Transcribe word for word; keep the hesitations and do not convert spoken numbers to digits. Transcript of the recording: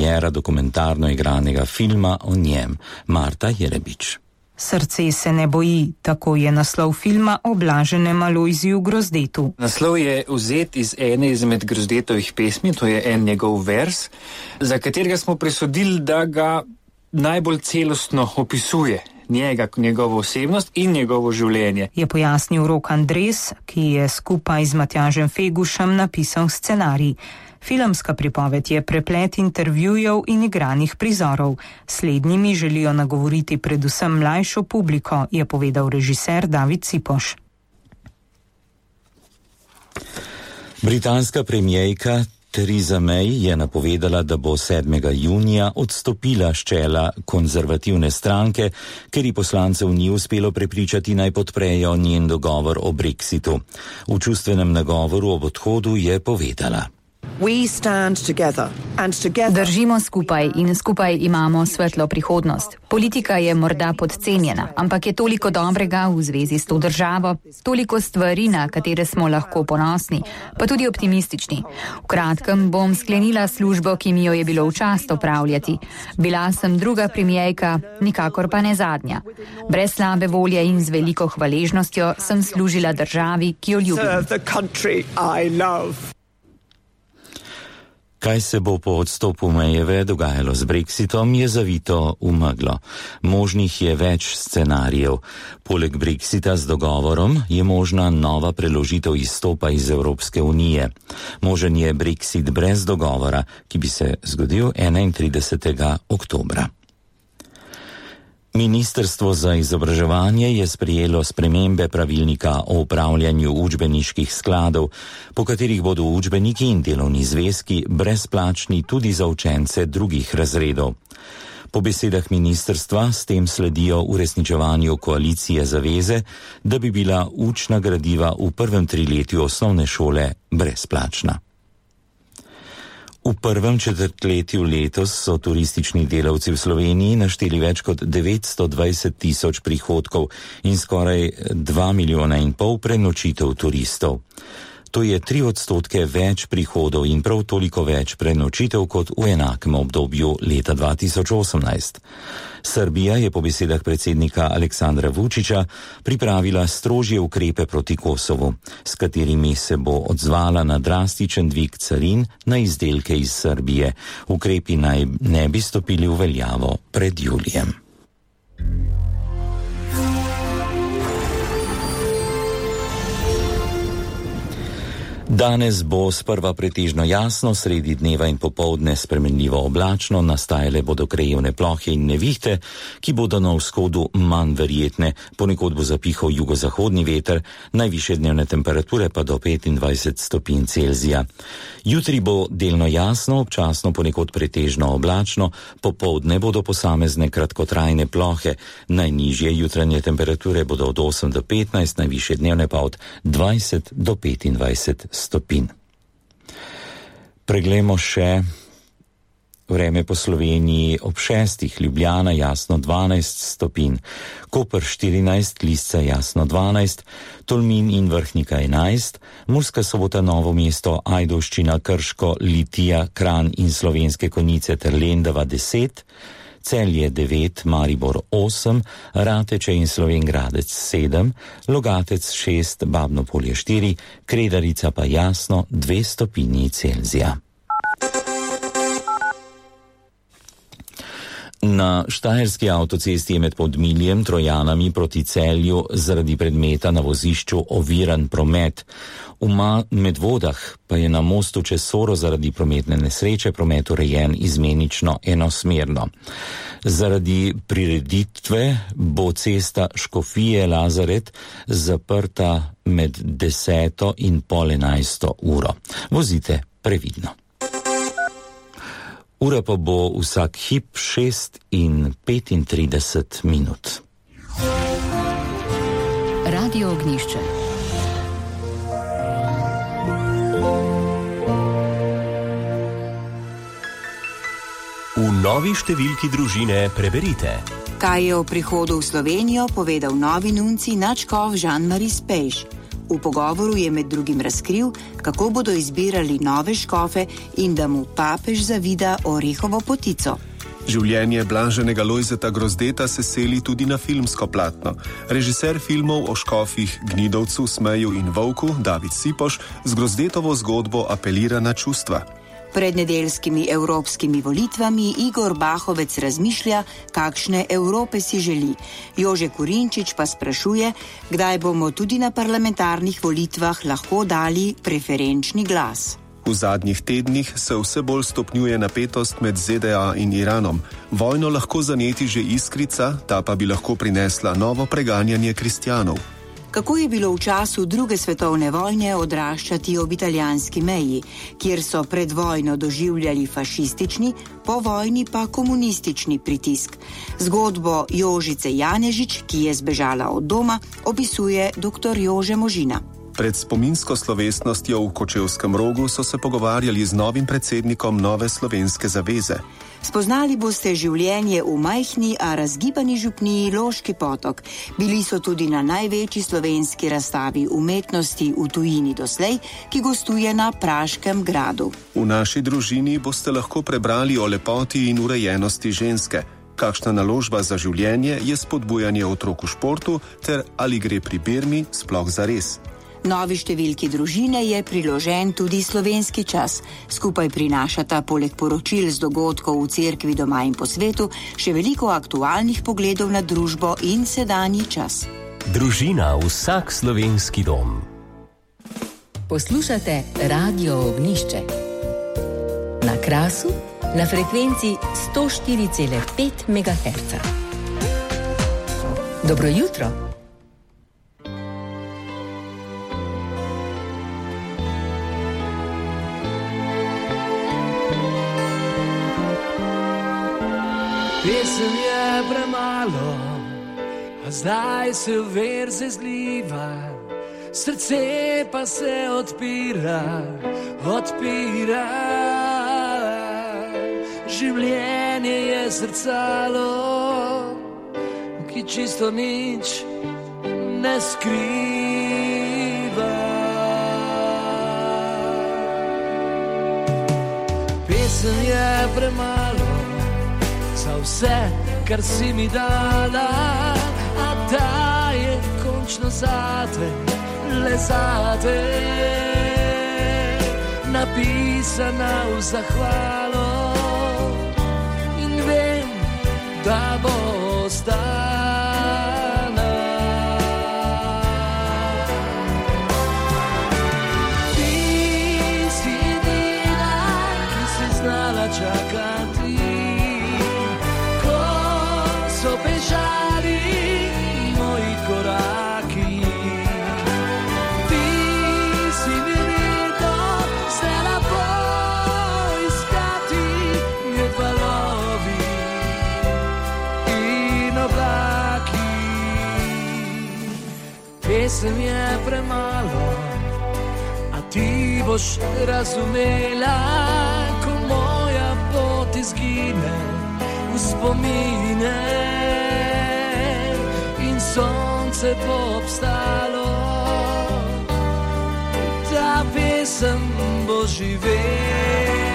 premiera dokumentarno igranega filma o njem. Marta Jerebič. Srce se ne boji, tako je naslov filma o Blaženem Alojziju Grozdetu. Naslov je vzet iz ene izmed Grozdetovih pesmi, to je en njegov vers, za katerega smo presodili, da ga najbolj celostno opisuje njega, njegovo osebnost in njegovo življenje. Je pojasnil Rok Andres, ki je skupaj z Matjažem Fegušem napisal scenarij. Filmska pripoved je preplet intervjujev in igranih prizorov. Slednjimi želijo nagovoriti predvsem mlajšo publiko, je povedal režiser David Cipoš. Britanska premierka Theresa May je napovedala, da bo sedmega junija odstopila s čela konzervativne stranke, ker ji poslancev ni uspelo prepričati, naj podprejo njen dogovor o Brexitu. V čustvenem nagovoru ob odhodu je povedala: Držimo skupaj in skupaj imamo svetlo prihodnost. Politika je morda podcenjena, ampak je toliko dobrega v zvezi s to državo, toliko stvari, na katere smo lahko ponosni, pa tudi optimistični. V kratkem bom sklenila službo, ki mi jo je bilo v čast opravljati. Bila sem druga premierka, nikakor pa ne zadnja. Brez slabe volje in z veliko hvaležnostjo sem služila državi, ki jo ljubim. Kaj se bo po odstopu Mayjeve dogajalo z Brexitom, je zavito v meglo. Možnih je več scenarijev. Poleg Brexita z dogovorom je možna nova preložitev izstopa iz Evropske unije. Možen je Brexit brez dogovora, ki bi se zgodil enaintridesetega oktobra. Ministrstvo za izobraževanje je sprejelo spremembe pravilnika o upravljanju učbeniških skladov, po katerih bodo učbeniki in delovni zvezki brezplačni tudi za učence drugih razredov. Po besedah ministrstva s tem sledijo uresničevanju koalicije zaveze, da bi bila učna gradiva v prvem triletju osnovne šole brezplačna. V prvem četrtletju letos so turistični delavci v Sloveniji našteli več kot devetsto dvajset tisoč prihodkov in skoraj dva milijona in pol prenočitev turistov. To je tri odstotke več prihodov in prav toliko več prenočitev kot v enakem obdobju leta dva tisoč osemnajst. Srbija je po besedah predsednika Aleksandra Vučića pripravila strožje ukrepe proti Kosovu, s katerimi se bo odzvala na drastičen dvig carin na izdelke iz Srbije. Ukrepi naj ne bi stopili v veljavo pred julijem. Danes bo sprva pretežno jasno, sredi dneva in popoldne spremenljivo oblačno, nastajale bodo krajevne plohe in nevihte, ki bodo na vzhodu manj verjetne, ponekod bo zapihal jugozahodni veter, najvišje dnevne temperature pa do petindvajset stopinj Celzija. Jutri bo delno jasno, občasno ponekod pretežno oblačno, popoldne bodo posamezne kratkotrajne plohe, najnižje jutranje temperature bodo od osem do petnajst, najvišje dnevne pa od dvajset do petindvajset stopinj. Preglejmo še vreme po Sloveniji. Ob šestih Ljubljana jasno dvanajst stopinj, Koper štirinajst, Lisca jasno dvanajst, Tolmin in Vrhnika enajst, Murska Sobota, Novo mesto, Ajdovščina, Krško, Litija, Kranj in Slovenske Konjice ter Lendava deset, Celje devet, Maribor osem, Rateče in Slovenj Gradec sedem, Logatec šest, Babno Polje štiri, Kredarica pa jasno dve stopinji Celzija. Na štajerski avtocesti je med Podmiljem, Trojanami proti Celju zaradi predmeta na vozišču oviran promet. V Medvodah pa je na mostu čez Soro zaradi prometne nesreče promet urejen izmenično enosmerno. Zaradi prireditve bo cesta Škofije Lazaret zaprta med deseto in pol enajsto uro. Vozite previdno. Ura pa bo vsak hip šest in petintrideset minut. Radio Ognjišče. V novi številki družine preberite. Kaj je o prihodu v Slovenijo povedal novi nunci nadškof Jean-Marie Spejš. V pogovoru je med drugim razkril, kako bodo izbirali nove škofe in da mu papež zavida orehovo potico. Življenje Blaženega Lojzeta Grozdeta se seli tudi na filmsko platno. Režiser filmov o škofih Gnidovcu, Smeju in Volku, David Sipoš, z Grozdetovo zgodbo apelira na čustva. Pred nedeljskimi evropskimi volitvami Igor Bahovec razmišlja, kakšne Evrope si želi. Jože Kurinčič pa sprašuje, kdaj bomo tudi na parlamentarnih volitvah lahko dali preferenčni glas. V zadnjih tednih se vse bolj stopnjuje napetost med Z D A in Iranom. Vojno lahko zaneti že iskrica, ta pa bi lahko prinesla novo preganjanje kristjanov. Kako je bilo v času druge svetovne vojne odraščati ob italijanski meji, kjer so pred vojno doživljali fašistični, po vojni pa komunistični pritisk. Zgodbo Jožice Janežič, ki je zbežala od doma, opisuje dr. Jože Možina. Pred spominsko slovesnostjo v Kočevskem Rogu so se pogovarjali z novim predsednikom Nove slovenske zaveze. Spoznali boste življenje v majhni, a razgibani župniji Loški Potok. Bili so tudi na največji slovenski razstavi umetnosti v tujini doslej, ki gostuje na Praškem gradu. V naši družini boste lahko prebrali o lepoti in urejenosti ženske. Kakšna naložba za življenje je spodbujanje otrok v športu ter ali gre pri Birmi sploh zares. Novi številki družine je priložen tudi slovenski čas. Skupaj prinašata poleg poročil z dogodkov v cerkvi doma in po svetu še veliko aktualnih pogledov na družbo in sedanji čas. Družina, vsak slovenski dom. Poslušate Radio Ognjišče. Na Krasu, na frekvenci sto štiri cela pet megaherca. Dobro jutro. Pesem je premalo, a zdaj se verze zliva, srce pa se odpira, odpira. Življenje je zrcalo, ki čisto nič ne skriva. Pesem je premalo za vse, kar si mi dala, a ta je končno zate, le zate, napisana v zahvalo in vem, da bo ostala. Ti si edina, ki si znala čakati, so bežali moji koraki. Ti si mi rekel, se lepo iskati med valovi in oblaki. Pesem je premalo, a ti boš razumela, ko moja pot izgine v spomine in sonce bo obstalo, ta pesem bo živela.